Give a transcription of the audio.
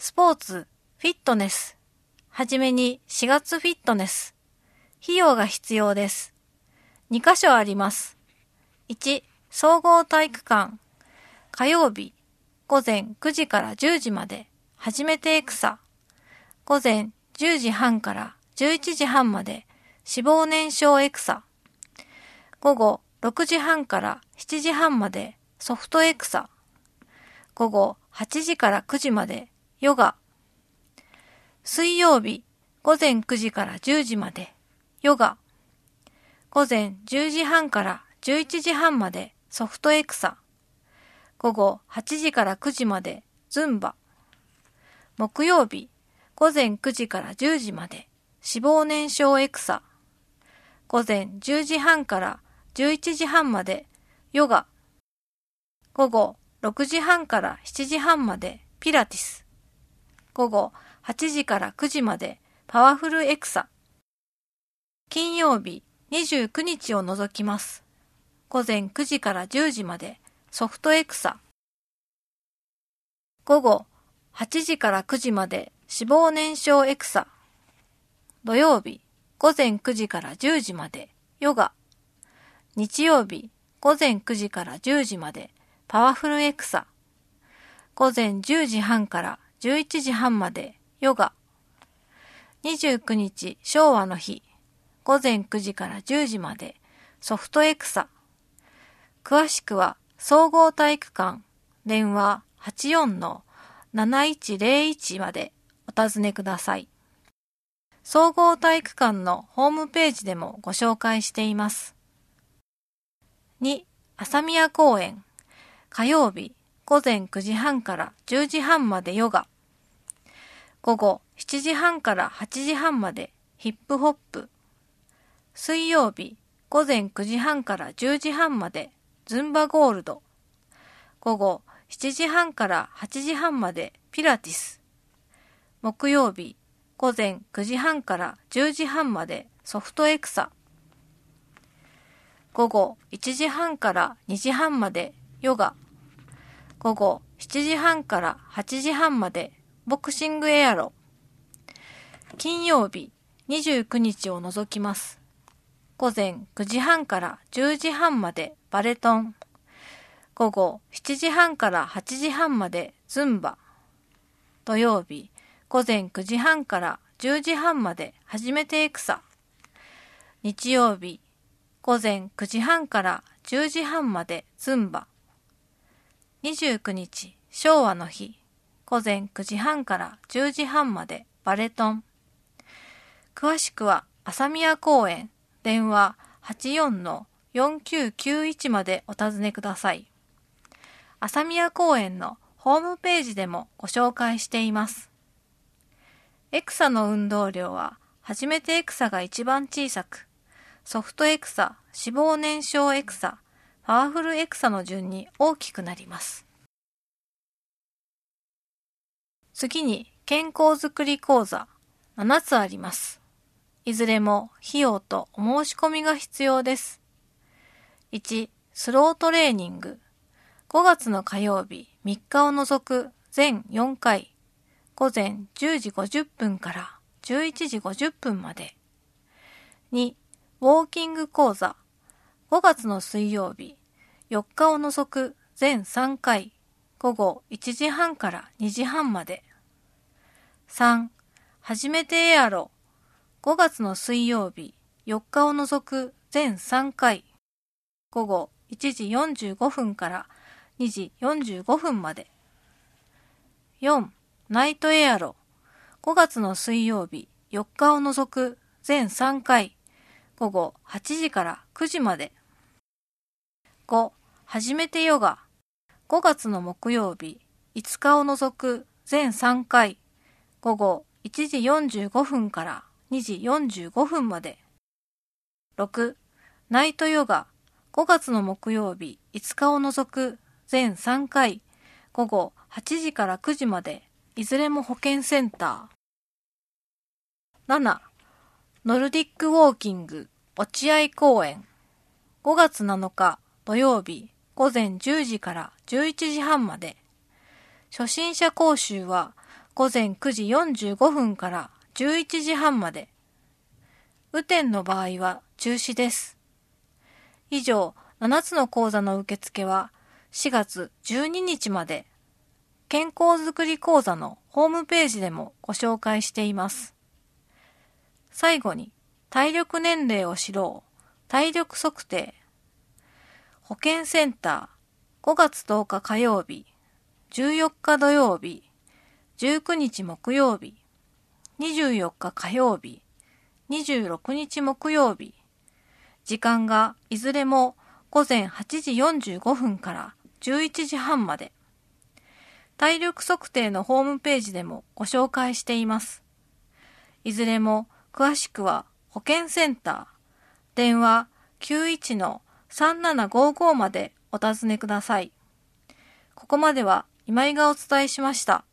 スポーツ、フィットネス。はじめに4月フィットネス。費用が必要です。2カ所あります。1、総合体育館。火曜日、午前9時から10時まで、初めてエクサ。午前10時半から11時半まで、脂肪燃焼エクサ。午後6時半から7時半まで、ソフトエクサ。午後8時から9時まで、ヨガ。水曜日、午前9時から10時まで、ヨガ。午前10時半から11時半まで、ソフトエクサ。午後8時から9時まで、ズンバ。木曜日、午前9時から10時まで、脂肪燃焼エクサ。午前10時半から11時半まで、ヨガ。午後6時半から7時半まで、ピラティス。午後8時から9時まで、パワフルエクサ。金曜日29日を除きます。午前9時から10時まで、ソフトエクサ。午後8時から9時まで、脂肪燃焼エクサ。土曜日午前9時から10時まで、ヨガ。日曜日午前9時から10時まで、パワフルエクサ。午前10時半から11時半まで、ヨガ。29日昭和の日、午前9時から10時まで、ソフトエクサ。詳しくは、総合体育館、電話 84-7101 までお尋ねください。総合体育館のホームページでもご紹介しています。2、朝宮公園。火曜日、午前9時半から10時半までヨガ。午後7時半から8時半までヒップホップ。水曜日、午前9時半から10時半までズンバゴールド。午後7時半から8時半までピラティス。木曜日、午前9時半から10時半までソフトエクサ。午後1時半から2時半までヨガ。午後7時半から8時半までボクシングエアロ。金曜日29日を除きます。午前9時半から10時半までバレトン。午後7時半から8時半までズンバ。土曜日午前9時半から10時半まで初めてエクサ。日曜日午前9時半から10時半までズンバ。29日昭和の日、午前9時半から10時半までバレトン。詳しくは朝宮公園、電話 84-4991 までお尋ねください。朝宮公園のホームページでもご紹介しています。エクサの運動量は、初めてエクサが一番小さく、ソフトエクサ、脂肪燃焼エクサ、パワフルエクサの順に大きくなります。次に健康づくり講座7つあります。いずれも費用とお申し込みが必要です。1、スロートレーニング。5月の火曜日3日を除く全4回、午前10時50分から11時50分まで。2、ウォーキング講座。5月の水曜日4日を除く全3回、午後1時半から2時半まで。3、初めてエアロ。5月の水曜日4日を除く全3回、午後1時45分から2時45分まで。4、ナイトエアロ。5月の水曜日4日を除く全3回、午後8時から9時まで。5、初めてヨガ。5月の木曜日5日を除く全3回、午後1時45分から2時45分まで。6、ナイトヨガ。5月の木曜日5日を除く全3回、午後8時から9時まで、いずれも保健センター。7、ノルディックウォーキング落合公園。5月7日土曜日午前10時から11時半まで。初心者講習は午前9時45分から11時半まで。雨天の場合は中止です。以上、7つの講座の受付は4月12日まで、健康づくり講座のホームページでもご紹介しています。最後に、体力年齢を知ろう、体力測定。保健センター、5月10日火曜日、14日土曜日、19日木曜日、24日火曜日、26日木曜日。時間がいずれも午前8時45分から11時半まで。体力測定のホームページでもご紹介しています。いずれも詳しくは保健センター、電話 91-3755 までお尋ねください。ここまでは今井がお伝えしました。